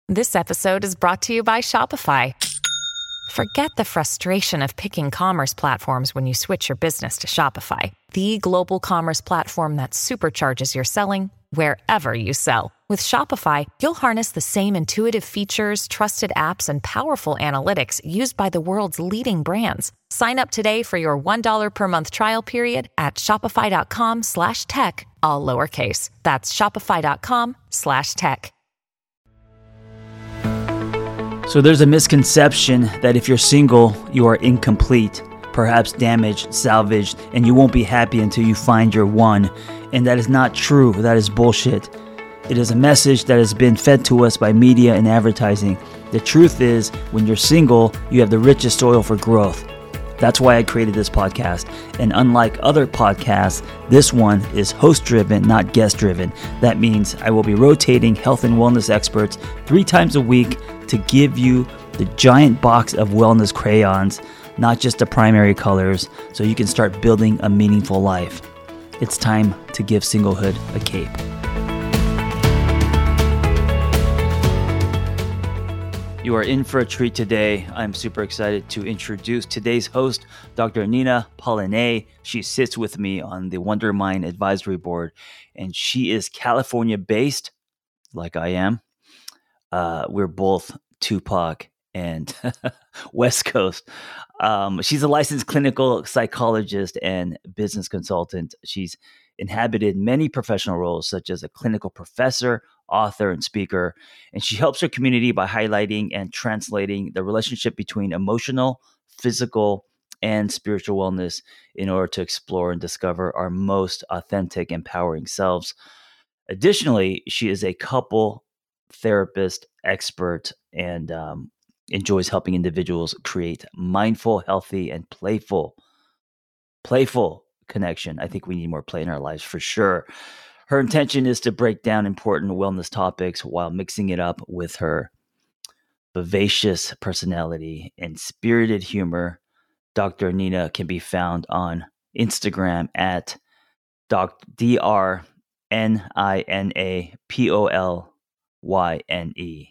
This episode is brought to you by Shopify. Forget the frustration of picking commerce platforms when you switch your business to Shopify, the global commerce platform that supercharges your selling wherever you sell. With Shopify, you'll harness the same intuitive features, trusted apps, and powerful analytics used by the world's leading brands. Sign up today for your $1 per month trial period at shopify.com/tech, all lowercase. That's shopify.com/tech. So there's a misconception that if you're single, you are incomplete, perhaps damaged, salvaged, and you won't be happy until you find your one. And that is not true. That is bullshit. It is a message that has been fed to us by media and advertising. The truth is, when you're single, you have the richest soil for growth. That's why I created this podcast. And unlike other podcasts, this one is host-driven, not guest-driven. That means I will be rotating health and wellness experts 3 times a week to give you the giant box of wellness crayons, not just the primary colors, so you can start building a meaningful life. It's time to give singlehood a cape. You are in for a treat today. I'm super excited to introduce today's host, Dr. Nina Paulinet. She sits with me on the Wonder Mind Advisory Board, and she is California-based, like I am. We're both Tupac and West Coast. She's a licensed clinical psychologist and business consultant. She's inhabited many professional roles, such as a clinical professor, author, and speaker. And she helps her community by highlighting and translating the relationship between emotional, physical, and spiritual wellness in order to explore and discover our most authentic, empowering selves. Additionally, she is a couple therapist expert and enjoys helping individuals create mindful, healthy, and playful connection. I think we need more play in our lives for sure. Her intention is to break down important wellness topics while mixing it up with her vivacious personality and spirited humor. Dr. Nina can be found on Instagram at DrNinaPolYne.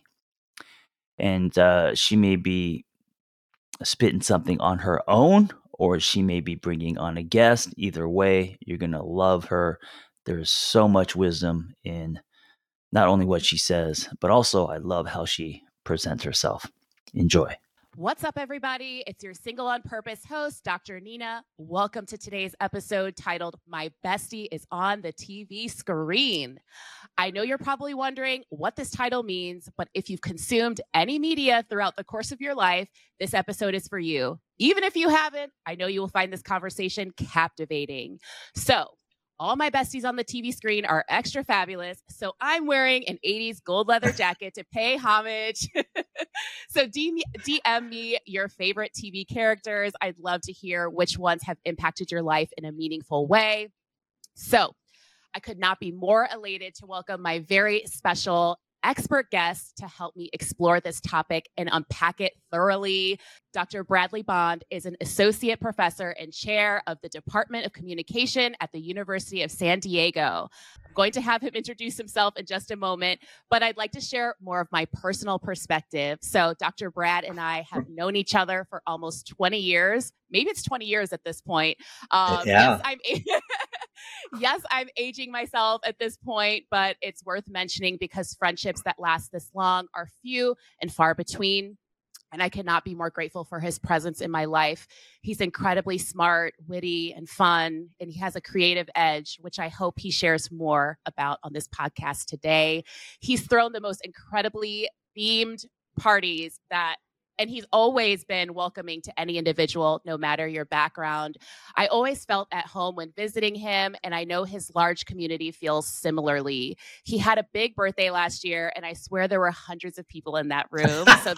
And she may be spitting something on her own, or she may be bringing on a guest. Either way, you're going to love her. There's so much wisdom in not only what she says, but also I love how she presents herself. Enjoy. What's up, everybody? It's your Single on Purpose host, Dr. Nina. Welcome to today's episode titled, My Bestie is on the TV Screen. I know you're probably wondering what this title means, but if you've consumed any media throughout the course of your life, this episode is for you. Even if you haven't, I know you will find this conversation captivating. So, all my besties on the TV screen are extra fabulous, so I'm wearing an 80s gold leather jacket to pay homage. So DM me your favorite TV characters. I'd love to hear which ones have impacted your life in a meaningful way. So I could not be more elated to welcome my very special expert guest to help me explore this topic and unpack it thoroughly. Dr. Bradley Bond is an associate professor and chair of the Department of Communication at the University of San Diego. I'm going to have him introduce himself in just a moment, but I'd like to share more of my personal perspective. So Dr. Brad and I have known each other for almost 20 years. Maybe it's 20 years at this point. Yeah. Yes, I'm aging myself at this point, but it's worth mentioning because friendships that last this long are few and far between. And I cannot be more grateful for his presence in my life. He's incredibly smart, witty, and fun, and he has a creative edge, which I hope he shares more about on this podcast today. He's thrown the most incredibly themed parties and he's always been welcoming to any individual, no matter your background. I always felt at home when visiting him, and I know his large community feels similarly. He had a big birthday last year, and I swear there were hundreds of people in that room. So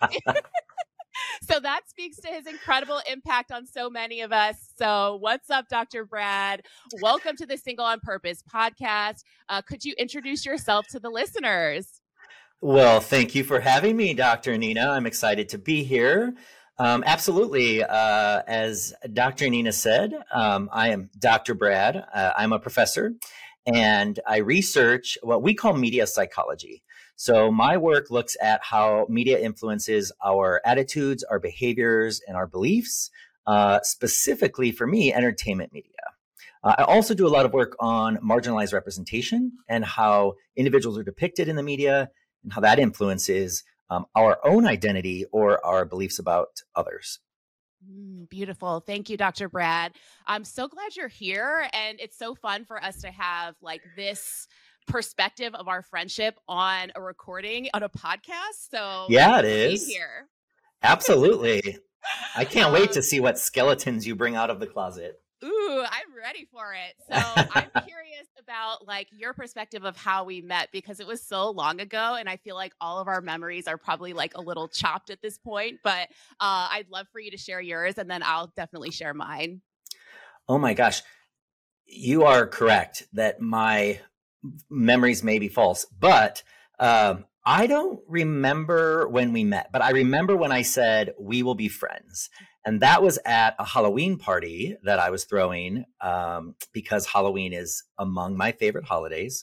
that speaks to his incredible impact on so many of us. So what's up, Dr. Brad? Welcome to the Single on Purpose podcast. Could you introduce yourself to the listeners? Well, thank you for having me, Dr. Nina. I'm excited to be here. Absolutely. As Dr. Nina said, I am Dr. Brad. I'm a professor, and I research what we call media psychology. So my work looks at how media influences our attitudes, our behaviors, and our beliefs, specifically for me, entertainment media. I also do a lot of work on marginalized representation and how individuals are depicted in the media and how that influences our own identity or our beliefs about others. Beautiful. Thank you, Dr. Brad. I'm so glad you're here. And it's so fun for us to have like this perspective of our friendship on a recording on a podcast. So yeah, it is. Here. Absolutely. I can't wait to see what skeletons you bring out of the closet. Ooh, I'm ready for it. So I'm curious about like your perspective of how we met because it was so long ago and I feel like all of our memories are probably like a little chopped at this point, but I'd love for you to share yours and then I'll definitely share mine. Oh my gosh. You are correct that my memories may be false, but I don't remember when we met, but I remember when I said we will be friends. And that was at a Halloween party that I was throwing because Halloween is among my favorite holidays.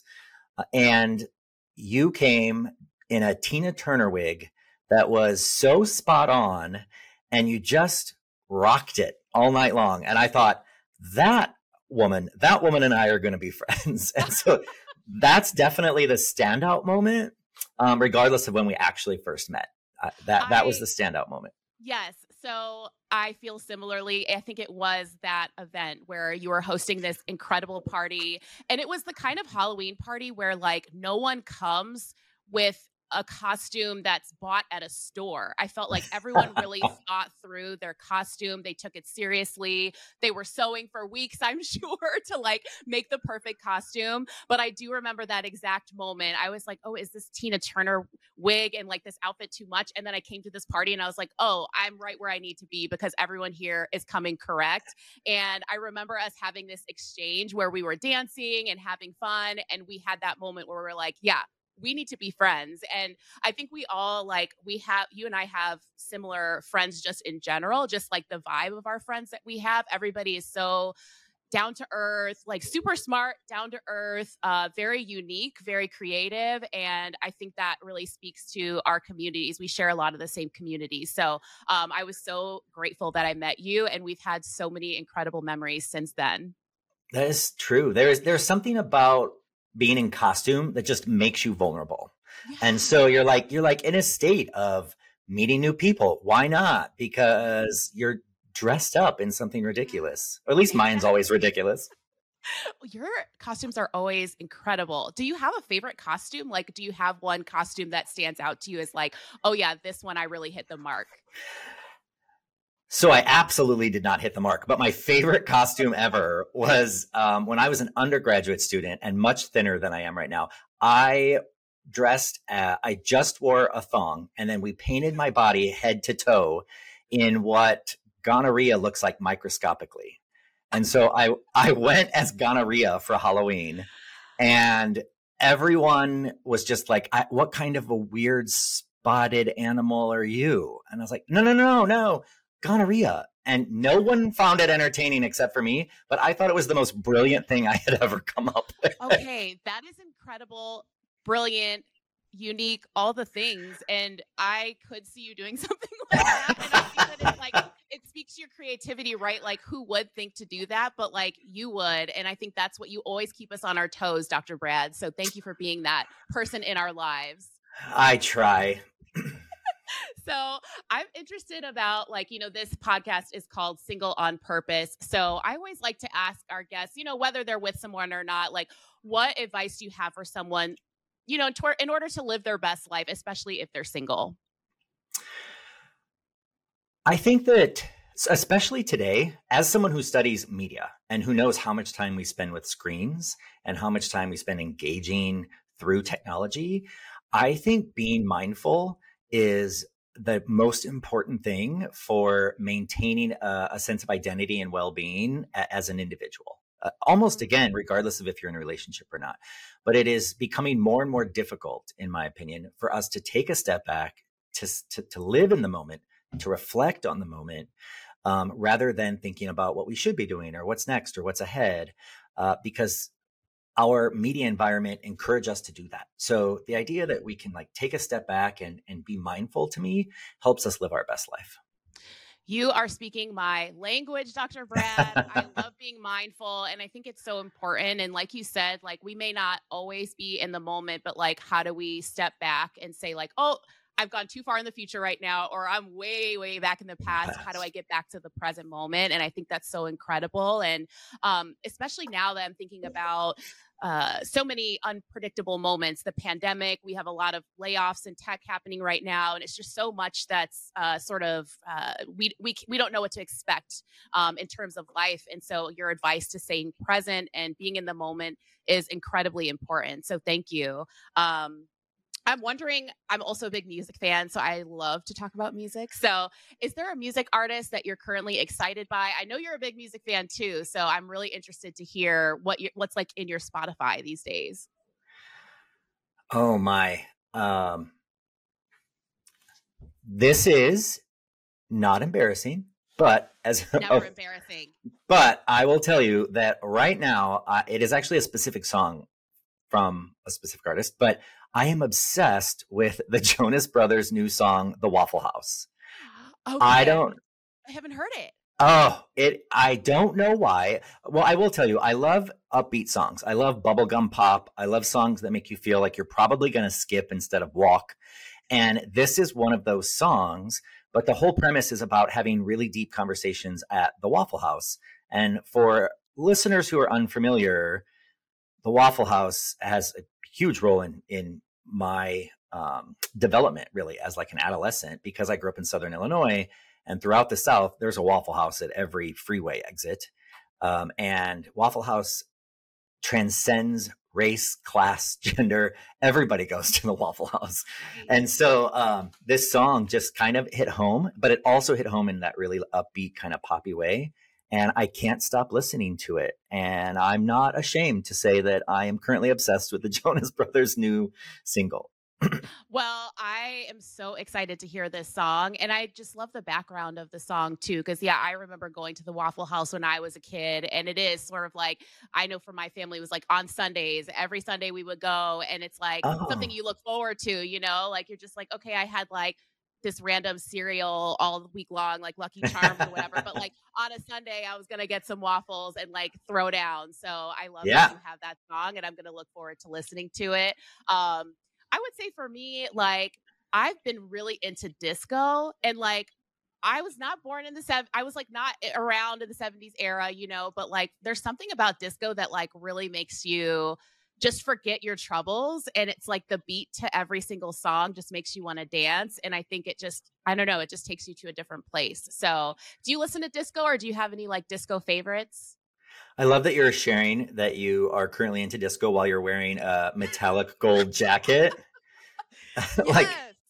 And you came in a Tina Turner wig that was so spot on and you just rocked it all night long. And I thought, that woman and I are going to be friends. And so that's definitely the standout moment, regardless of when we actually first met. That was the standout moment. Yes. So I feel similarly. I think it was that event where you were hosting this incredible party. And it was the kind of Halloween party where like no one comes with a costume that's bought at a store. I felt like everyone really thought through their costume. They took it seriously. They were sewing for weeks, I'm sure, to like make the perfect costume. But I do remember that exact moment. I was like, oh, is this Tina Turner wig and like this outfit too much? And then I came to this party and I was like, oh, I'm right where I need to be because everyone here is coming correct. And I remember us having this exchange where we were dancing and having fun. And we had that moment where we were like, yeah, we need to be friends. And I think we all you and I have similar friends just in general, just like the vibe of our friends that we have. Everybody is so down to earth, like super smart, down to earth, very unique, very creative. And I think that really speaks to our communities. We share a lot of the same communities. So I was so grateful that I met you and we've had so many incredible memories since then. That is true. There's something about being in costume that just makes you vulnerable. Yeah. And so you're like in a state of meeting new people. Why not? Because you're dressed up in something ridiculous. Or at least mine's always ridiculous. Your costumes are always incredible. Do you have a favorite costume? Like, do you have one costume that stands out to you as like, oh yeah, this one I really hit the mark? So I absolutely did not hit the mark, but my favorite costume ever was when I was an undergraduate student and much thinner than I am right now. I just wore a thong and then we painted my body head to toe in what gonorrhea looks like microscopically. And so I went as gonorrhea for Halloween and everyone was just like, what kind of a weird spotted animal are you? And I was like, no. Gonorrhea. And no one found it entertaining except for me, but I thought it was the most brilliant thing I had ever come up with. Okay, that is incredible, brilliant, unique, all the things. And I could see you doing something like that. And I think that it's like, it speaks to your creativity, right? Like who would think to do that? But like you would. And I think that's what you always keep us on our toes, Dr. Brad. So thank you for being that person in our lives. I try. So I'm interested about this podcast is called Single on Purpose. So I always like to ask our guests, whether they're with someone or not, like what advice do you have for someone, in order to live their best life, especially if they're single? I think that especially today, as someone who studies media and who knows how much time we spend with screens and how much time we spend engaging through technology, I think being mindful is the most important thing for maintaining a sense of identity and well-being as an individual. Almost again, regardless of if you're in a relationship or not. But it is becoming more and more difficult, in my opinion, for us to take a step back, to live in the moment, to reflect on the moment, rather than thinking about what we should be doing or what's next or what's ahead. Because our media environment encourage us to do that. So the idea that we can like take a step back and be mindful, to me, helps us live our best life. You are speaking my language, Dr. Brad. I love being mindful, and I think it's so important. And like you said, like we may not always be in the moment, but like how do we step back and say like, oh, I've gone too far in the future right now, or I'm way, way back in the past. How do I get back to the present moment? And I think that's so incredible. And especially now that I'm thinking about so many unpredictable moments, the pandemic, we have a lot of layoffs in tech happening right now. And it's just so much that's we don't know what to expect in terms of life. And so your advice to staying present and being in the moment is incredibly important. So thank you. I'm wondering, I'm also a big music fan, so I love to talk about music. So is there a music artist that you're currently excited by? I know you're a big music fan too, so I'm really interested to hear what's like in your Spotify these days. Oh my. This is not embarrassing, but never embarrassing. But I will tell you that right now, it is actually a specific song from a specific artist, but I am obsessed with the Jonas Brothers' new song, The Waffle House. Okay. I haven't heard it. I don't know why. Well, I will tell you, I love upbeat songs. I love bubblegum pop. I love songs that make you feel like you're probably going to skip instead of walk. And this is one of those songs, but the whole premise is about having really deep conversations at the Waffle House. And for listeners who are unfamiliar, the Waffle House has a huge role in my development, really, as like an adolescent, because I grew up in Southern Illinois, and throughout the South, there's a Waffle House at every freeway exit. And Waffle House transcends race, class, gender. Everybody goes to the Waffle House. And so this song just kind of hit home, but it also hit home in that really upbeat kind of poppy way. And I can't stop listening to it. And I'm not ashamed to say that I am currently obsessed with the Jonas Brothers' new single. Well, I am so excited to hear this song. And I just love the background of the song too. Because I remember going to the Waffle House when I was a kid. And it is sort of like, I know for my family, it was like on Sundays, every Sunday we would go. And it's like something you look forward to, like you're just like, okay, I had like this random cereal all week long, like Lucky Charms or whatever. But like on a Sunday, I was going to get some waffles and like throw down. So I love that you have that song, and I'm going to look forward to listening to it. I would say for me, like I've been really into disco, and like I was not born in the I was like not around in the 70s era, but like there's something about disco that like really makes you just forget your troubles. And it's like the beat to every single song just makes you want to dance. And I think it just, I don't know, it just takes you to a different place. So do you listen to disco, or do you have any like disco favorites? I love that you're sharing that you are currently into disco while you're wearing a metallic gold jacket. Like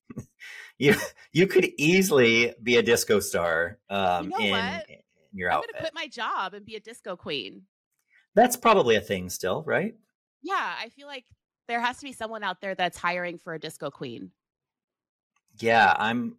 you could easily be a disco star in your outfit. I'm going to quit my job and be a disco queen. That's probably a thing still, right? Yeah, I feel like there has to be someone out there that's hiring for a disco queen. Yeah, You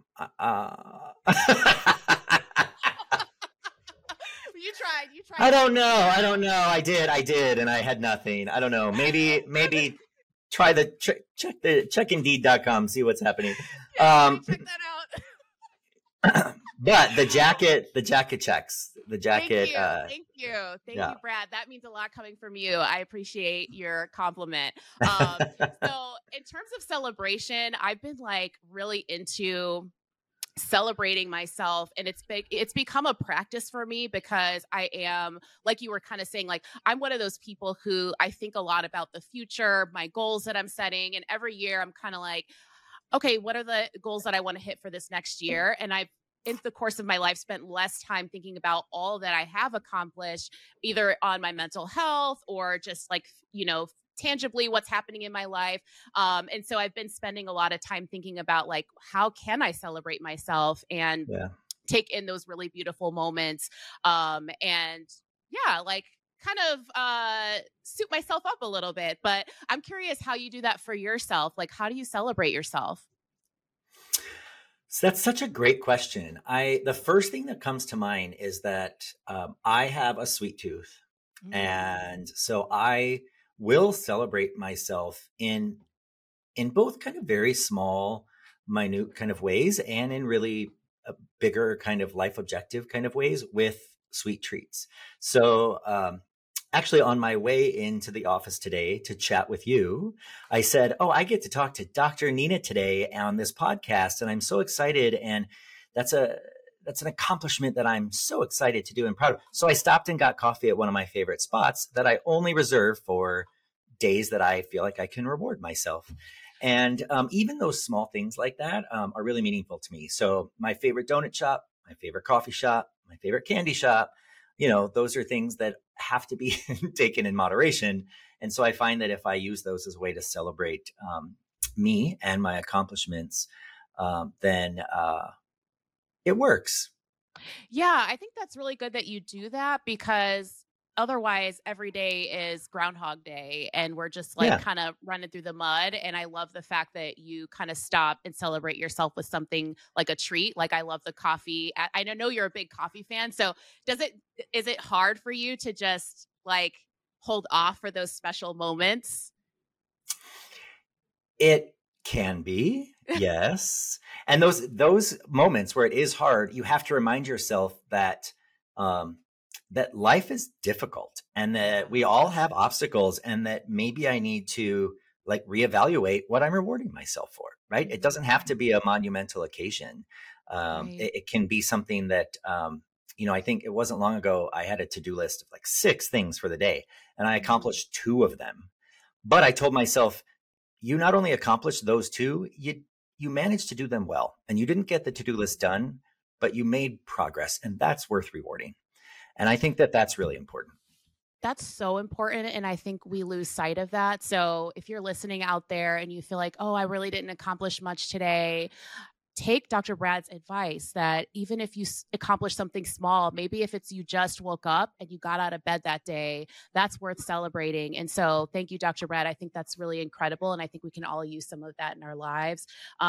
tried. I don't know. I did, and I had nothing. I don't know. Maybe try check Indeed.com, see what's happening. Check that out. But the jacket checks. The jacket. Thank you, Brad. That means a lot coming from you. I appreciate your compliment. So in terms of celebration, I've been like really into celebrating myself, and it's become a practice for me, because I am, like you were kind of saying, like I'm one of those people who I think a lot about the future, my goals that I'm setting, and every year I'm kind of like, okay, what are the goals that I want to hit for this next year? And I've, in the course of my life, spent less time thinking about all that I have accomplished, either on my mental health or just like, tangibly what's happening in my life. And so I've been spending a lot of time thinking about like, how can I celebrate myself and take in those really beautiful moments. And like kind of suit myself up a little bit. But I'm curious how you do that for yourself. Like, how do you celebrate yourself? So that's such a great question. The first thing that comes to mind is that I have a sweet tooth, And so I will celebrate myself in both kind of very small, minute kind of ways and in really bigger kind of life objective kind of ways with sweet treats. So actually on my way into the office today to chat with you, I said, oh, I get to talk to Dr. Nina today on this podcast. And I'm so excited. And that's an accomplishment that I'm so excited to do and proud of. So I stopped and got coffee at one of my favorite spots that I only reserve for days that I feel like I can reward myself. And even those small things like that are really meaningful to me. So my favorite donut shop, my favorite coffee shop, my favorite candy shop, those are things that have to be taken in moderation. And so I find that if I use those as a way to celebrate me and my accomplishments, then it works. Yeah, I think that's really good that you do that, because otherwise every day is Groundhog Day and we're just kind of running through the mud. And I love the fact that you kind of stop and celebrate yourself with something like a treat. Like, I love the coffee. I know you're a big coffee fan. So is it hard for you to just hold off for those special moments? It can be, yes. And those moments where it is hard, you have to remind yourself that that life is difficult and that we all have obstacles, and that maybe I need to reevaluate what I'm rewarding myself for, right? It doesn't have to be a monumental occasion. Right. It can be something that, I think it wasn't long ago, I had a to-do list of 6 things for the day, and I accomplished 2 of them. But I told myself, you not only accomplished those 2, you managed to do them well, and you didn't get the to-do list done, but you made progress, and that's worth rewarding. And I think that that's really important. That's so important. And I think we lose sight of that. So if you're listening out there and you feel like, oh, I really didn't accomplish much today, take Dr. Brad's advice that even if you accomplish something small, maybe if it's you just woke up and you got out of bed that day, that's worth celebrating. And so thank you, Dr. Brad. I think that's really incredible. And I think we can all use some of that in our lives.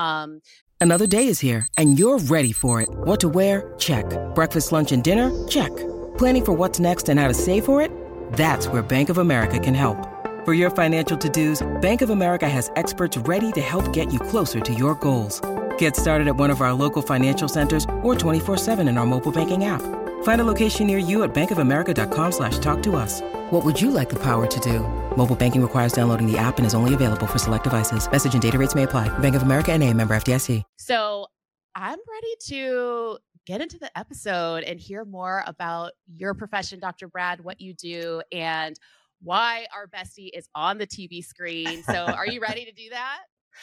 Another day is here and you're ready for it. What to wear? Check. Breakfast, lunch, and dinner? Check. Planning for what's next and how to save for it? That's where Bank of America can help. For your financial to-dos, Bank of America has experts ready to help get you closer to your goals. Get started at one of our local financial centers or 24/7 in our mobile banking app. Find a location near you at bankofamerica.com/talktous. What would you like the power to do? Mobile banking requires downloading the app and is only available for select devices. Message and data rates may apply. Bank of America NA, member FDIC. So I'm ready to get into the episode and hear more about your profession, Dr. Brad, what you do, and why our bestie is on the TV screen. So are you ready to do that?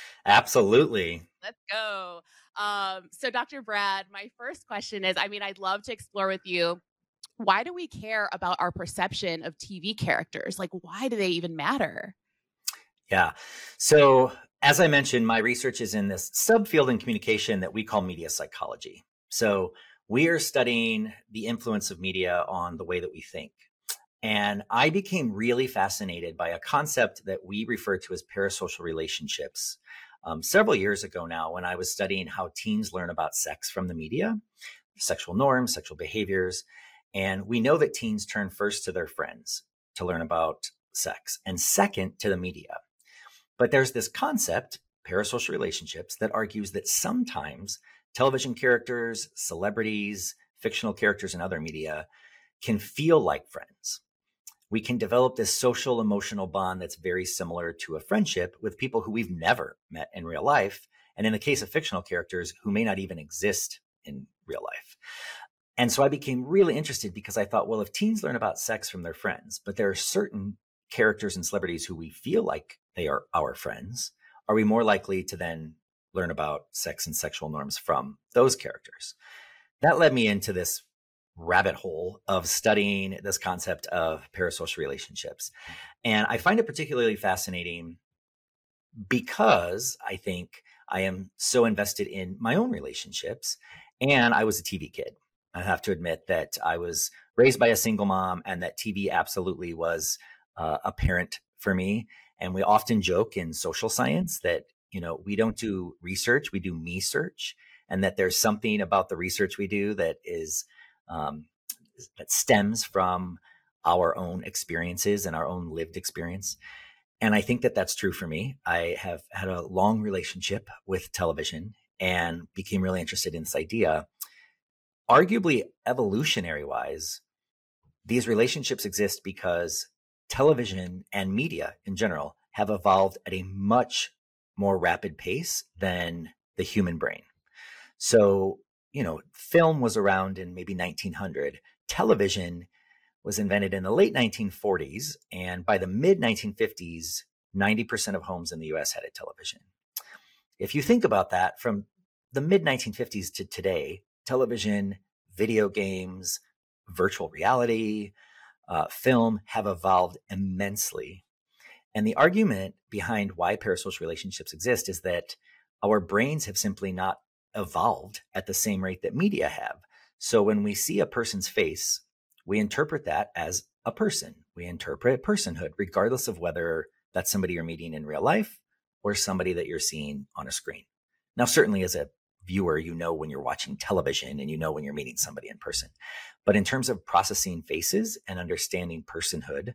Absolutely. Let's go. So Dr. Brad, my first question is, I'd love to explore with you, why do we care about our perception of TV characters? Why do they even matter? Yeah. So as I mentioned, my research is in this subfield in communication that we call media psychology. So we are studying the influence of media on the way that we think. And I became really fascinated by a concept that we refer to as parasocial relationships several years ago now, when I was studying how teens learn about sex from the media, sexual norms, sexual behaviors. And we know that teens turn first to their friends to learn about sex, and second to the media. But there's this concept, parasocial relationships, that argues that sometimes television characters, celebrities, fictional characters in other media can feel like friends. We can develop this social emotional bond that's very similar to a friendship with people who we've never met in real life. And in the case of fictional characters, who may not even exist in real life. And so I became really interested because I thought, well, if teens learn about sex from their friends, but there are certain characters and celebrities who we feel like they are our friends, are we more likely to then learn about sex and sexual norms from those characters? That led me into this rabbit hole of studying this concept of parasocial relationships. And I find it particularly fascinating because I think I am so invested in my own relationships. And I was a TV kid. I have to admit that I was raised by a single mom, and that TV absolutely was a parent for me. And we often joke in social science that, we don't do research, we do me search, and that there's something about the research we do that is that stems from our own experiences and our own lived experience. And I think that that's true for me. I have had a long relationship with television and became really interested in this idea. Arguably, evolutionary wise, these relationships exist because television and media in general have evolved at a much more rapid pace than the human brain. So, film was around in maybe 1900. Television was invented in the late 1940s. And by the mid 1950s, 90% of homes in the US had a television. If you think about that, from the mid 1950s to today, television, video games, virtual reality, film have evolved immensely. And the argument behind why parasocial relationships exist is that our brains have simply not evolved at the same rate that media have. So when we see a person's face, we interpret that as a person. We interpret personhood, regardless of whether that's somebody you're meeting in real life or somebody that you're seeing on a screen. Now, certainly as a viewer, when you're watching television and when you're meeting somebody in person. But in terms of processing faces and understanding personhood,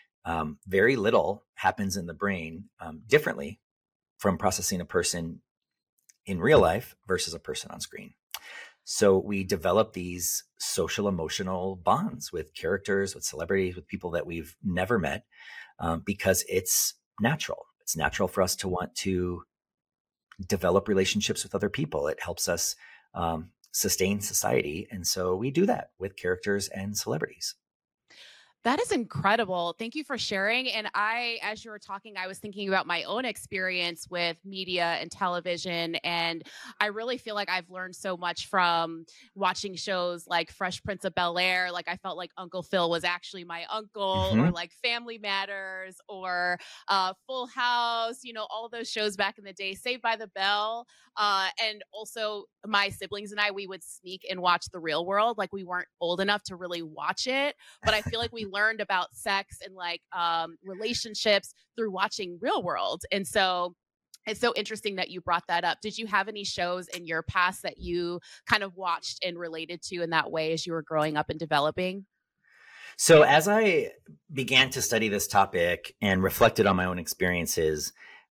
very little happens in the brain differently from processing a person in real life versus a person on screen. So we develop these social emotional bonds with characters, with celebrities, with people that we've never met because it's natural. It's natural for us to want to develop relationships with other people. It helps us sustain society. And so we do that with characters and celebrities. That is incredible. Thank you for sharing. And as you were talking, I was thinking about my own experience with media and television. And I really feel like I've learned so much from watching shows like Fresh Prince of Bel-Air. Like I felt like Uncle Phil was actually my uncle, or like Family Matters, or Full House, all those shows back in the day, Saved by the Bell. And also my siblings and we would sneak and watch The Real World. Like we weren't old enough to really watch it, but I feel like we learned about sex and relationships through watching Real World. And so it's so interesting that you brought that up. Did you have any shows in your past that you kind of watched and related to in that way as you were growing up and developing? So as I began to study this topic and reflected on my own experiences,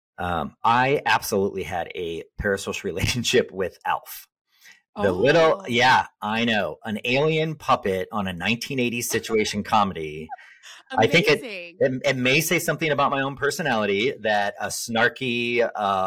I absolutely had a parasocial relationship with Alf. I know, an alien puppet on a 1980s situation comedy. Amazing. I think it may say something about my own personality that a snarky,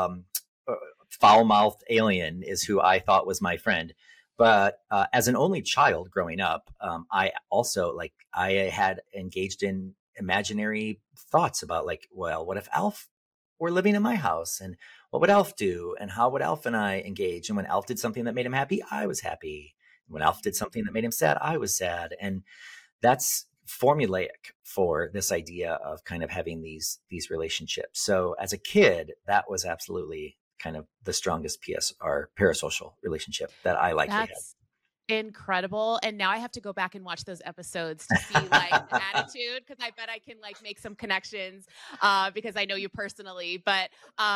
foul-mouthed alien is who I thought was my friend. But as an only child growing up, I also I had engaged in imaginary thoughts about what if Alf were living in my house, and what would Alf do, and how would Alf and I engage? And when Alf did something that made him happy, I was happy. When Alf did something that made him sad, I was sad. And that's formulaic for this idea of kind of having these relationships. So as a kid, that was absolutely kind of the strongest parasocial relationship that I likely had. Incredible. And now I have to go back and watch those episodes to see the attitude, because I bet I can make some connections because I know you personally. But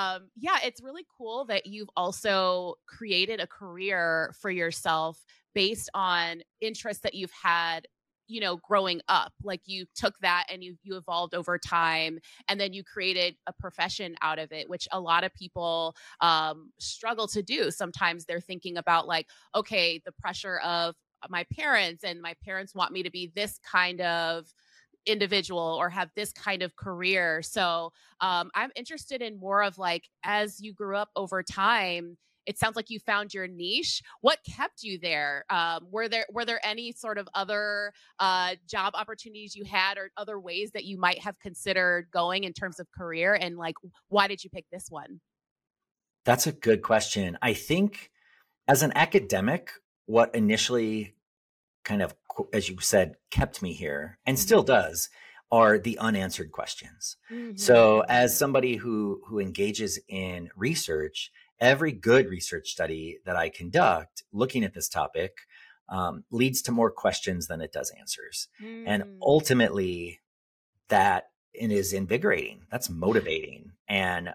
it's really cool that you've also created a career for yourself based on interests that you've had growing up. Like you took that and you evolved over time, and then you created a profession out of it, which a lot of people struggle to do. Sometimes they're thinking about okay, the pressure of my parents, and my parents want me to be this kind of individual or have this kind of career. So I'm interested in more of as you grew up over time, it sounds like you found your niche. What kept you there? Were there any sort of other job opportunities you had, or other ways that you might have considered going in terms of career? And why did you pick this one? That's a good question. I think as an academic, what initially kind of, as you said, kept me here and still does are the unanswered questions. Mm-hmm. So as somebody who engages in research, every good research study that I conduct looking at this topic leads to more questions than it does answers. And ultimately that is invigorating. That's motivating. And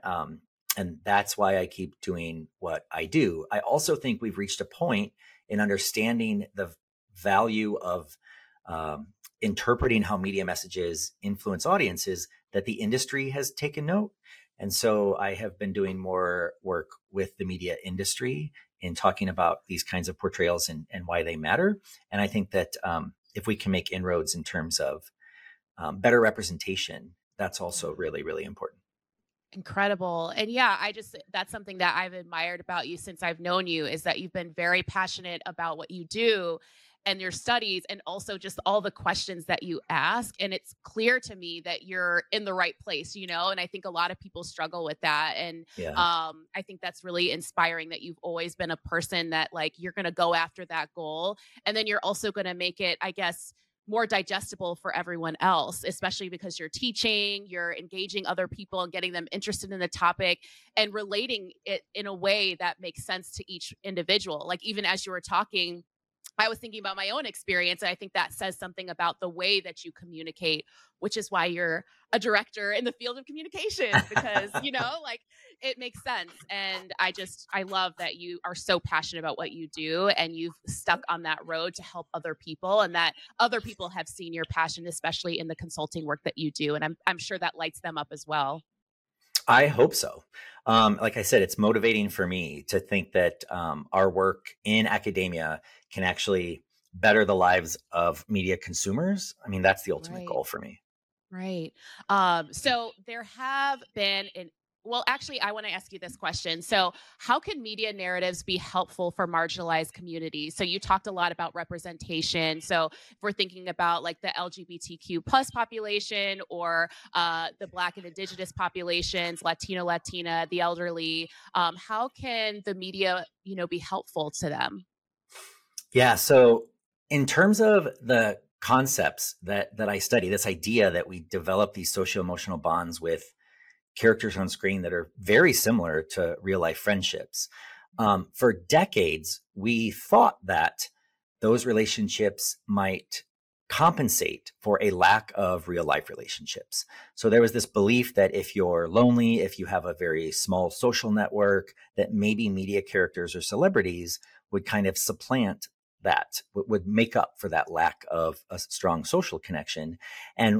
that's why I keep doing what I do. I also think we've reached a point in understanding the value of interpreting how media messages influence audiences that the industry has taken note. And so I have been doing more work with the media industry in talking about these kinds of portrayals and why they matter. And I think that if we can make inroads in terms of better representation, that's also really, really important. Incredible. And yeah, that's something that I've admired about you since I've known you, is that you've been very passionate about what you do and your studies, and also just all the questions that you ask. And it's clear to me that you're in the right place, and I think a lot of people struggle with that. And Yeah. I think that's really inspiring, that you've always been a person that, like, you're going to go after that goal. And then you're also going to make it, I guess, more digestible for everyone else, especially because you're teaching, you're engaging other people and getting them interested in the topic and relating it in a way that makes sense to each individual. Like, even as you were talking, I was thinking about my own experience, and I think that says something about the way that you communicate, which is why you're a director in the field of communications, because, like, it makes sense. And I love that you are so passionate about what you do, and you've stuck on that road to help other people, and that other people have seen your passion, especially in the consulting work that you do. And I'm sure that lights them up as well. I hope so. Like I said, it's motivating for me to think that our work in academia can actually better the lives of media consumers. I mean, that's the ultimate goal for me. Right. So there have been actually, I want to ask you this question. So how can media narratives be helpful for marginalized communities? So you talked a lot about representation. So if we're thinking about, like, the LGBTQ plus population, or the Black and Indigenous populations, Latino, Latina, the elderly, how can the media, be helpful to them? Yeah. So in terms of the concepts that I study, this idea that we develop these socio-emotional bonds with characters on screen that are very similar to real life friendships. For decades, we thought that those relationships might compensate for a lack of real life relationships. So there was this belief that if you're lonely, if you have a very small social network, that maybe media characters or celebrities would kind of supplant that, would make up for that lack of a strong social connection. And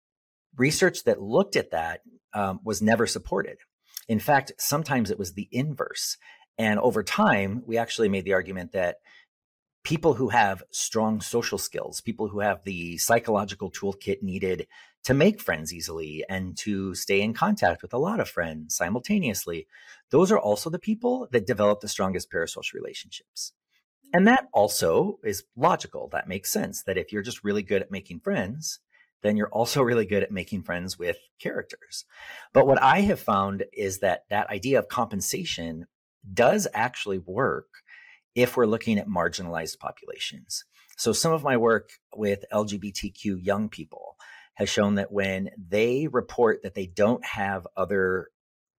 research that looked at that was never supported. In fact, sometimes it was the inverse. And over time, we actually made the argument that people who have strong social skills, people who have the psychological toolkit needed to make friends easily and to stay in contact with a lot of friends simultaneously, those are also the people that develop the strongest parasocial relationships. And that also is logical. That makes sense, that if you're just really good at making friends, then you're also really good at making friends with characters. But what I have found is that idea of compensation does actually work if we're looking at marginalized populations. So some of my work with LGBTQ young people has shown that when they report that they don't have other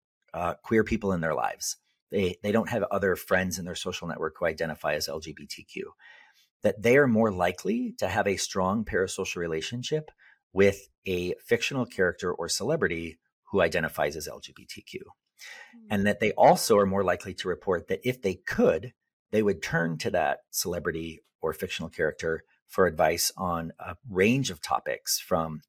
queer people in their lives, they don't have other friends in their social network who identify as LGBTQ, that they are more likely to have a strong parasocial relationship with a fictional character or celebrity who identifies as LGBTQ. And that they also are more likely to report that if they could, they would turn to that celebrity or fictional character for advice on a range of topics, from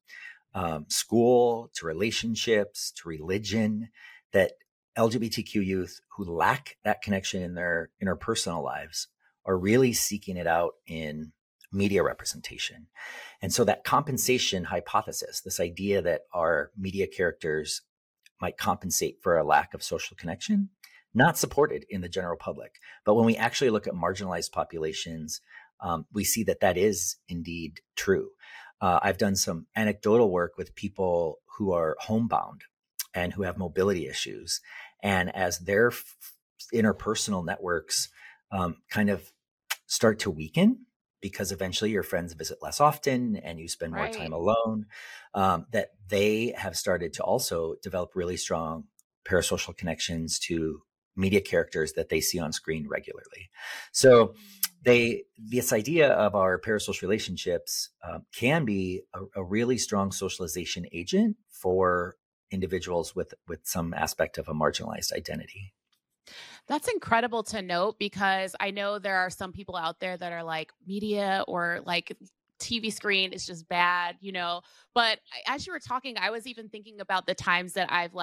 school to relationships to religion, that LGBTQ youth who lack that connection in their interpersonal lives are really seeking it out in media representation. And so that compensation hypothesis, this idea that our media characters might compensate for a lack of social connection, not supported in the general public. But when we actually look at marginalized populations, we see that that is indeed true. I've done some anecdotal work with people who are homebound and who have mobility issues. And as their interpersonal networks kind of start to weaken, because eventually your friends visit less often and you spend more time alone, that they have started to also develop really strong parasocial connections to media characters that they see on screen regularly. So this idea of our parasocial relationships can be a really strong socialization agent for individuals with some aspect of a marginalized identity. That's incredible to note, because I know there are some people out there that are like, media or like TV screen is just bad, But as you were talking, I was even thinking about the times that I've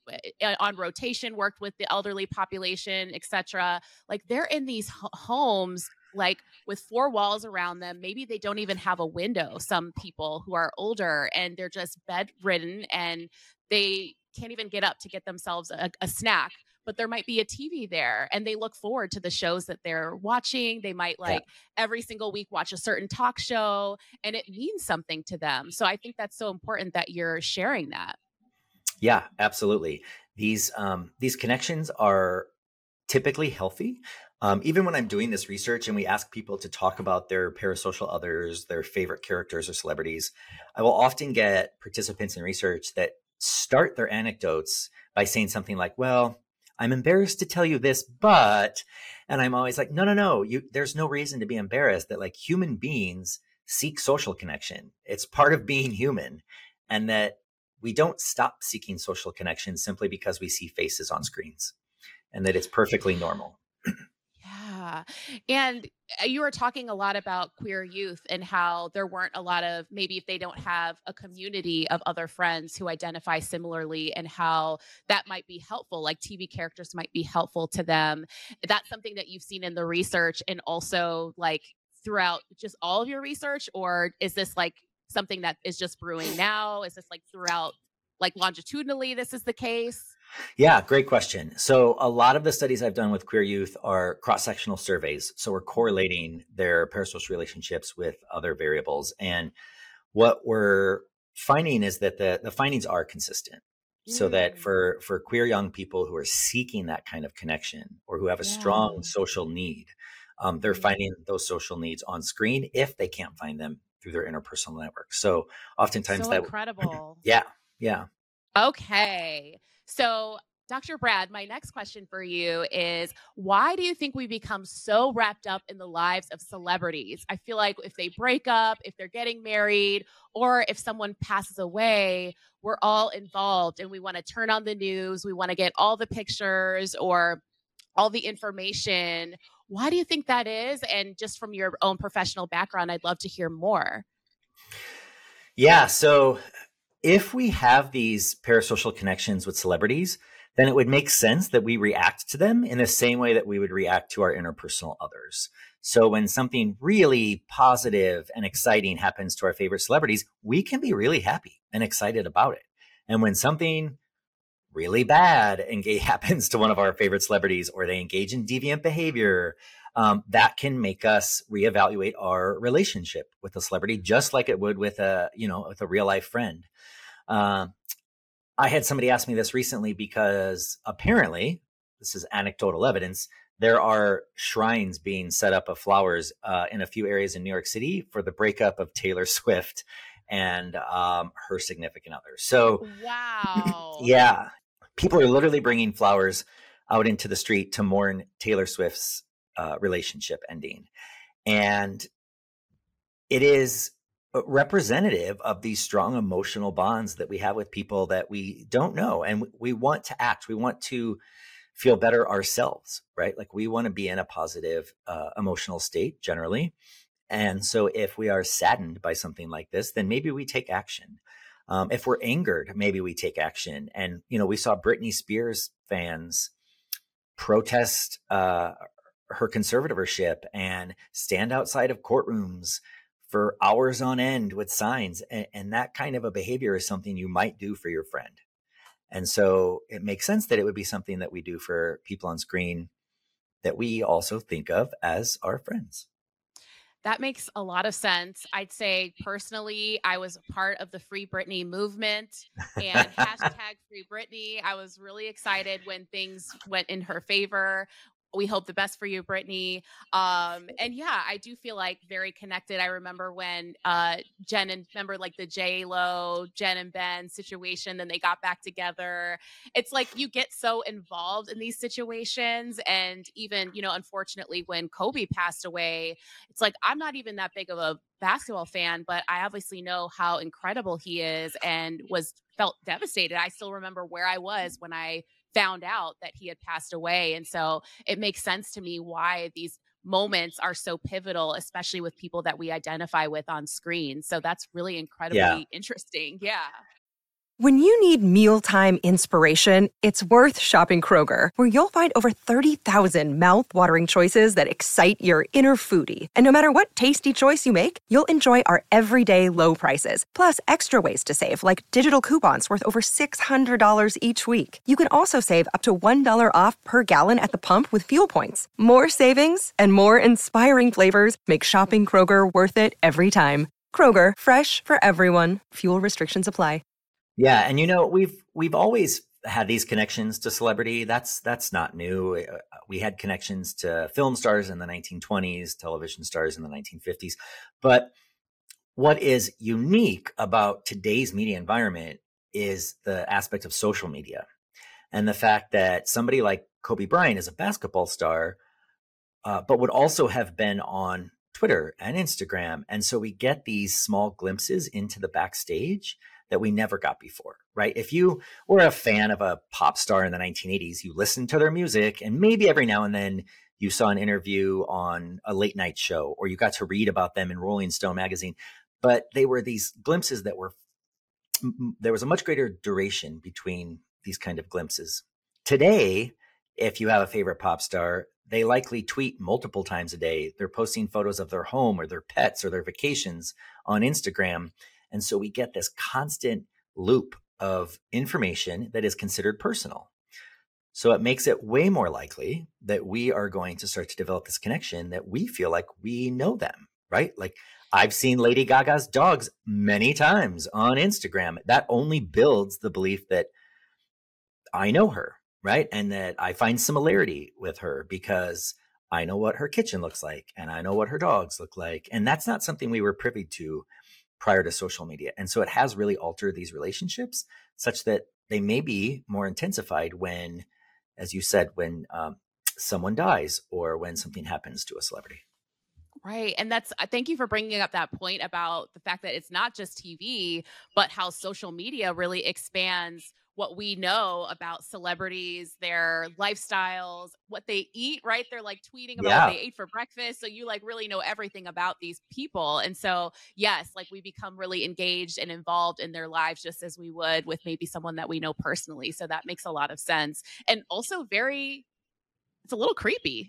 on rotation worked with the elderly population, etc. Like they're in these homes like with four walls around them. Maybe they don't even have a window. Some people who are older and they're just bedridden and they can't even get up to get themselves a snack. But there might be a TV there and they look forward to the shows that they're watching. They might every single week watch a certain talk show and it means something to them. So I think that's so important that you're sharing that. Yeah, absolutely. These connections are typically healthy. Even when I'm doing this research and we ask people to talk about their parasocial others, their favorite characters or celebrities, I will often get participants in research that start their anecdotes by saying something like, well, I'm embarrassed to tell you this, but, and I'm always like, no, there's no reason to be embarrassed that like human beings seek social connection. It's part of being human, and that we don't stop seeking social connection simply because we see faces on screens, and that it's perfectly normal. Yeah. And you were talking a lot about queer youth and how there weren't a lot of, maybe if they don't have a community of other friends who identify similarly, and how that might be helpful, like TV characters might be helpful to them. That's something that you've seen in the research and also like throughout just all of your research, or is this like something that is just brewing now? Is this like throughout, like longitudinally, this is the case? Yeah, great question. So a lot of the studies I've done with queer youth are cross-sectional surveys. So we're correlating their parasocial relationships with other variables. And what we're finding is that the findings are consistent. So that for queer young people who are seeking that kind of connection or who have a strong social need, they're finding those social needs on screen if they can't find them through their interpersonal network. So oftentimes incredible. Yeah. Okay. So, Dr. Brad, my next question for you is, why do you think we become so wrapped up in the lives of celebrities? I feel like if they break up, if they're getting married, or if someone passes away, we're all involved and we want to turn on the news. We want to get all the pictures or all the information. Why do you think that is? And just from your own professional background, I'd love to hear more. Yeah. So if we have these parasocial connections with celebrities, then it would make sense that we react to them in the same way that we would react to our interpersonal others. So when something really positive and exciting happens to our favorite celebrities, we can be really happy and excited about it. And when something really bad happens to one of our favorite celebrities, or they engage in deviant behavior, that can make us reevaluate our relationship with the celebrity, just like it would with a real life friend. I had somebody ask me this recently because apparently, this is anecdotal evidence, there are shrines being set up of flowers in a few areas in New York City for the breakup of Taylor Swift and her significant other. So, wow. Yeah, people are literally bringing flowers out into the street to mourn Taylor Swift's relationship ending. And it is representative of these strong emotional bonds that we have with people that we don't know. And we want to act, we want to feel better ourselves, right? Like we want to be in a positive emotional state generally. And so if we are saddened by something like this, then maybe we take action. If we're angered, maybe we take action. And, we saw Britney Spears fans protest her conservatorship and stand outside of courtrooms for hours on end with signs. And that kind of a behavior is something you might do for your friend. And so it makes sense that it would be something that we do for people on screen that we also think of as our friends. That makes a lot of sense. I'd say personally, I was a part of the Free Britney movement and hashtag Free Britney. I was really excited when things went in her favor. We hope the best for you, Britney. And yeah, I do feel like very connected. I remember when remember like the J-Lo, Jen and Ben situation, then they got back together. It's like you get so involved in these situations. And even, unfortunately, when Kobe passed away, it's like, I'm not even that big of a basketball fan, but I obviously know how incredible he is and felt devastated. I still remember where I was when I found out that he had passed away. And so it makes sense to me why these moments are so pivotal, especially with people that we identify with on screen. So that's really incredibly Yeah. interesting. Yeah. When you need mealtime inspiration, it's worth shopping Kroger, where you'll find over 30,000 mouth-watering choices that excite your inner foodie. And no matter what tasty choice you make, you'll enjoy our everyday low prices, plus extra ways to save, like digital coupons worth over $600 each week. You can also save up to $1 off per gallon at the pump with fuel points. More savings and more inspiring flavors make shopping Kroger worth it every time. Kroger, fresh for everyone. Fuel restrictions apply. Yeah, and we've always had these connections to celebrity. That's not new. We had connections to film stars in the 1920s, television stars in the 1950s. But what is unique about today's media environment is the aspect of social media and the fact that somebody like Kobe Bryant is a basketball star, but would also have been on Twitter and Instagram. And so we get these small glimpses into the backstage that we never got before, right? If you were a fan of a pop star in the 1980s, you listened to their music, and maybe every now and then you saw an interview on a late night show, or you got to read about them in Rolling Stone magazine. But they were these glimpses that there was a much greater duration between these kind of glimpses. Today, if you have a favorite pop star, they likely tweet multiple times a day. They're posting photos of their home or their pets or their vacations on Instagram. And so we get this constant loop of information that is considered personal. So it makes it way more likely that we are going to start to develop this connection that we feel like we know them, right? Like I've seen Lady Gaga's dogs many times on Instagram. That only builds the belief that I know her, right? And that I find similarity with her because I know what her kitchen looks like and I know what her dogs look like. And that's not something we were privy to prior to social media. And so it has really altered these relationships such that they may be more intensified when, as you said, when someone dies or when something happens to a celebrity. Right. And thank you for bringing up that point about the fact that it's not just TV, but how social media really expands what we know about celebrities, their lifestyles, what they eat, right? They're like tweeting about what they ate for breakfast. So you like really know everything about these people. And so, yes, like we become really engaged and involved in their lives just as we would with maybe someone that we know personally. So that makes a lot of sense. And also it's a little creepy.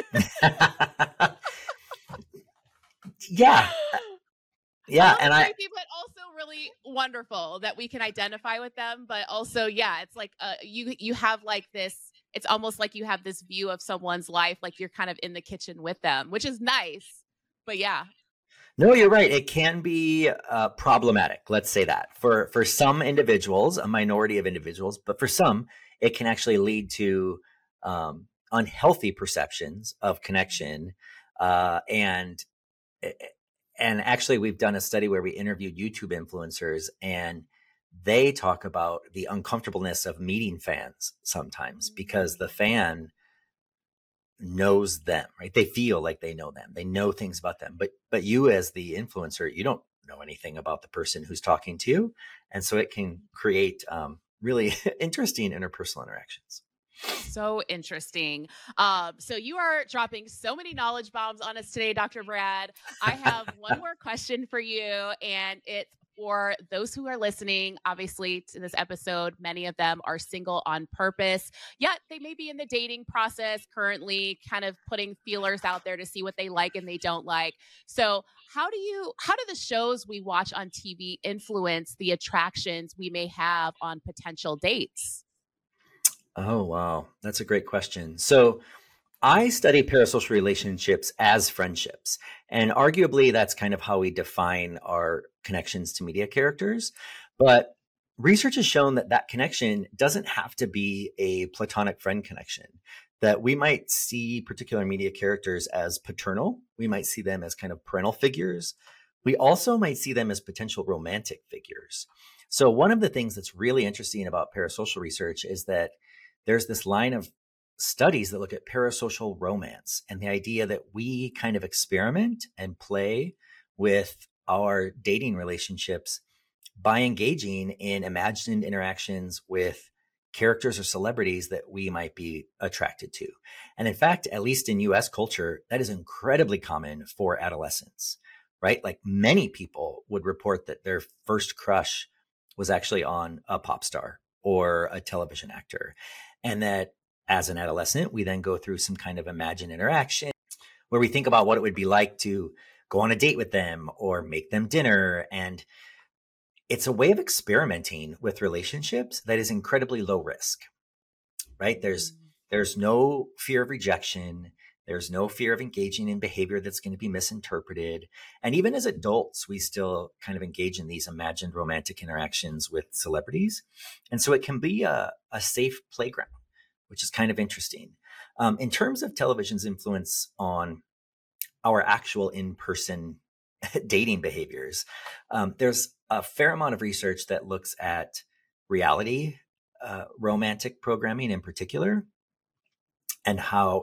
Yeah. And creepy, but also really wonderful that we can identify with them. But also, it's like you have like this. It's almost like you have this view of someone's life, like you're kind of in the kitchen with them, which is nice. But yeah. No, you're right. It can be problematic. Let's say that for some individuals, a minority of individuals, but for some, it can actually lead to unhealthy perceptions of connection and actually, we've done a study where we interviewed YouTube influencers, and they talk about the uncomfortableness of meeting fans sometimes because the fan knows them, right? They feel like they know them. They know things about them. But you as the influencer, you don't know anything about the person who's talking to you. And so it can create really interesting interpersonal interactions. So interesting. So you are dropping so many knowledge bombs on us today, Dr. Brad. I have one more question for you, and it's for those who are listening, obviously, to this episode. Many of them are single on purpose, yet they may be in the dating process currently, kind of putting feelers out there to see what they like and they don't like. So how do the shows we watch on TV influence the attractions we may have on potential dates? Oh, wow. That's a great question. So I study parasocial relationships as friendships. And arguably, that's kind of how we define our connections to media characters. But research has shown that that connection doesn't have to be a platonic friend connection, that we might see particular media characters as paternal. We might see them as kind of parental figures. We also might see them as potential romantic figures. So one of the things that's really interesting about parasocial research is that there's this line of studies that look at parasocial romance and the idea that we kind of experiment and play with our dating relationships by engaging in imagined interactions with characters or celebrities that we might be attracted to. And in fact, at least in US culture, that is incredibly common for adolescents, right? Like many people would report that their first crush was actually on a pop star or a television actor. And that as an adolescent, we then go through some kind of imagined interaction where we think about what it would be like to go on a date with them or make them dinner. And it's a way of experimenting with relationships that is incredibly low risk, right? There's no fear of rejection. There's no fear of engaging in behavior that's going to be misinterpreted. And even as adults, we still kind of engage in these imagined romantic interactions with celebrities. And so it can be a safe playground, which is kind of interesting. In terms of television's influence on our actual in-person dating behaviors, there's a fair amount of research that looks at reality, romantic programming in particular, and how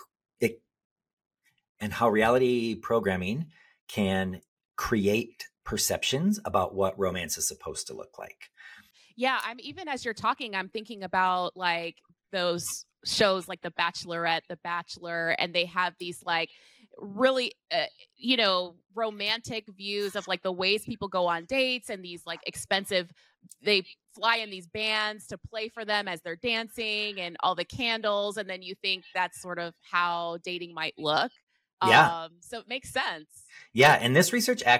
how reality programming can create perceptions about what romance is supposed to look like. Yeah, even as you're talking, I'm thinking about like those shows like The Bachelorette, The Bachelor, and they have these like really, romantic views of like the ways people go on dates and these like expensive, they fly in these bands to play for them as they're dancing and all the candles. And then you think that's sort of how dating might look. Yeah. So it makes sense. Yeah. And this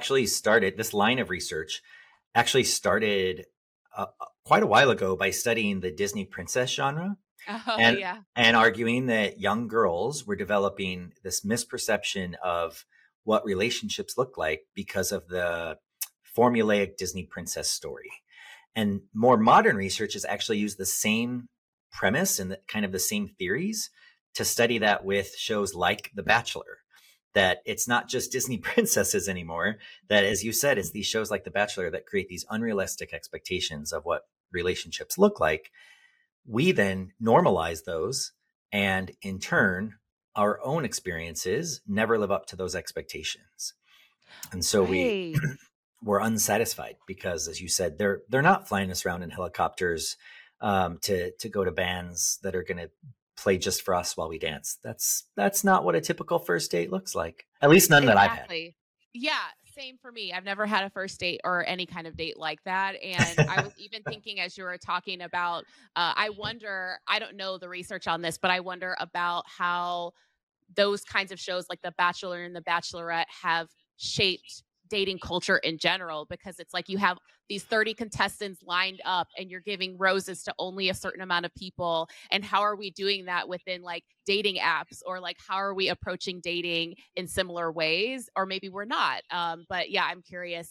line of research actually started quite a while ago by studying the Disney princess genre. And arguing that young girls were developing this misperception of what relationships look like because of the formulaic Disney princess story. And more modern research has actually used the same premise and kind of the same theories to study that with shows like The Bachelor, that it's not just Disney princesses anymore, that, as you said, it's these shows like The Bachelor that create these unrealistic expectations of what relationships look like. We then normalize those, and in turn, our own experiences never live up to those expectations. And so we're unsatisfied because, as you said, they're not flying us around in helicopters to go to bands that are going to play just for us while we dance. That's not what a typical first date looks like. At least none that I've had. Yeah, same for me. I've never had a first date or any kind of date like that. And I was even thinking as you were talking about, I don't know the research on this, but I wonder about how those kinds of shows like The Bachelor and The Bachelorette have shaped dating culture in general, because it's like you have these 30 contestants lined up and you're giving roses to only a certain amount of people. And how are we doing that within like dating apps, or like how are we approaching dating in similar ways? Or maybe we're not. But yeah, I'm curious,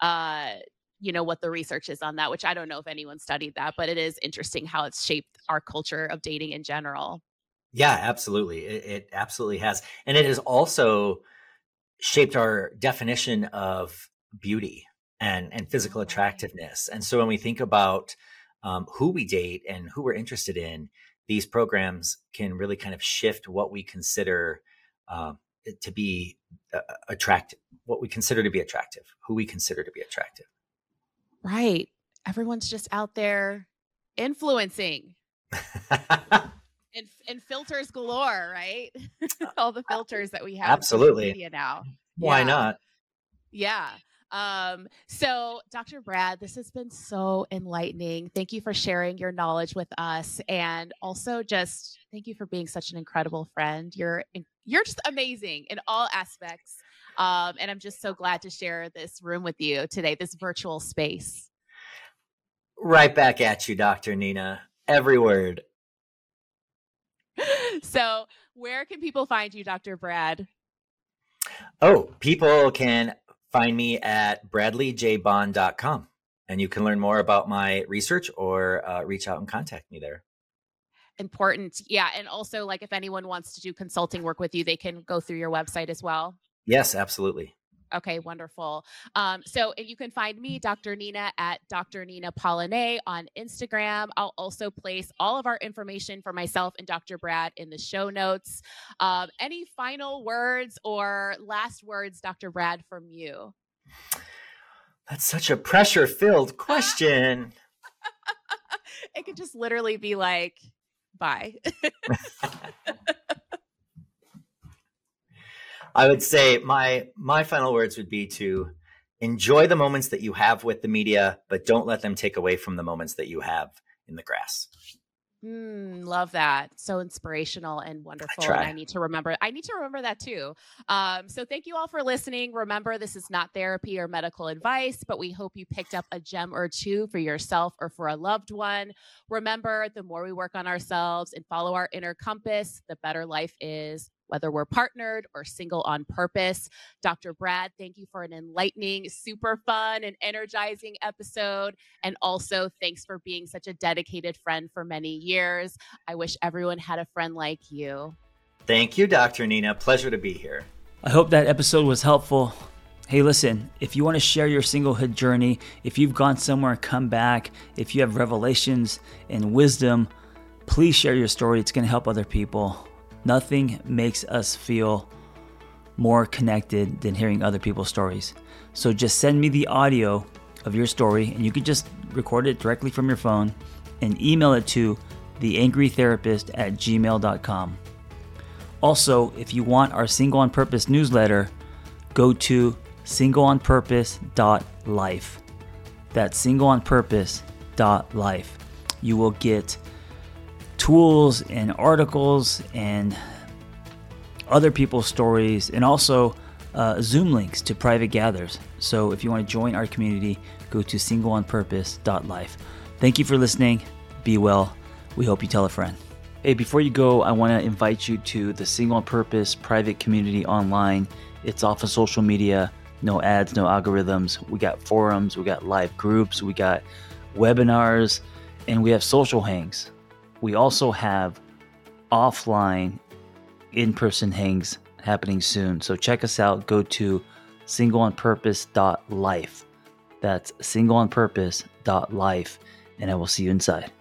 what the research is on that, which I don't know if anyone studied that, but it is interesting how it's shaped our culture of dating in general. Yeah, absolutely. It absolutely has. And it has also shaped our definition of beauty and physical attractiveness. And so when we think about who we date and who we're interested in, these programs can really kind of shift what we consider to be attractive, what we consider to be attractive, who we consider to be attractive. Right. Everyone's just out there influencing. And filters galore, right? All the filters that we have. Absolutely. On media now. Why not? Yeah. So Dr. Brad, this has been so enlightening. Thank you for sharing your knowledge with us. And also just thank you for being such an incredible friend. You're just amazing in all aspects. And I'm just so glad to share this room with you today, this virtual space. Right back at you, Dr. Nina. Every word. So where can people find you, Dr. Brad? Oh, people can find me at bradleyjbond.com, and you can learn more about my research or reach out and contact me there. Important. Yeah. And also, like, if anyone wants to do consulting work with you, they can go through your website as well. Yes, absolutely. Okay, wonderful. So you can find me, Dr. Nina, at Dr. Nina Pollinay on Instagram. I'll also place all of our information for myself and Dr. Brad in the show notes. Any final words or last words, Dr. Brad, from you? That's such a pressure-filled question. it could just literally be like, bye. I would say my final words would be to enjoy the moments that you have with the media, but don't let them take away from the moments that you have in the grass. Love that. So inspirational and wonderful. And I need to remember that too. So thank you all for listening. Remember, this is not therapy or medical advice, but we hope you picked up a gem or two for yourself or for a loved one. Remember, the more we work on ourselves and follow our inner compass, the better life is, whether we're partnered or single on purpose. Dr. Brad, thank you for an enlightening, super fun, and energizing episode. And also, thanks for being such a dedicated friend for many years. I wish everyone had a friend like you. Thank you, Dr. Nina. Pleasure to be here. I hope that episode was helpful. Hey, listen, if you want to share your singlehood journey, if you've gone somewhere and come back, if you have revelations and wisdom, please share your story. It's going to help other people. Nothing makes us feel more connected than hearing other people's stories. So just send me the audio of your story, and you can just record it directly from your phone and email it to theangrytherapist@gmail.com. Also, if you want our Single on Purpose newsletter, go to singleonpurpose.life. That's singleonpurpose.life. You will get tools and articles and other people's stories, and also Zoom links to private gathers. So if you want to join our community, go to singleonpurpose.life. Thank you for listening. Be well. We hope you tell a friend. Hey, before you go, I want to invite you to the Single on Purpose private community online. It's off of social media. No ads, no algorithms. We got forums, we got live groups, we got webinars, and we have social hangs. We also have offline in-person hangs happening soon. So check us out. Go to singleonpurpose.life. That's singleonpurpose.life. And I will see you inside.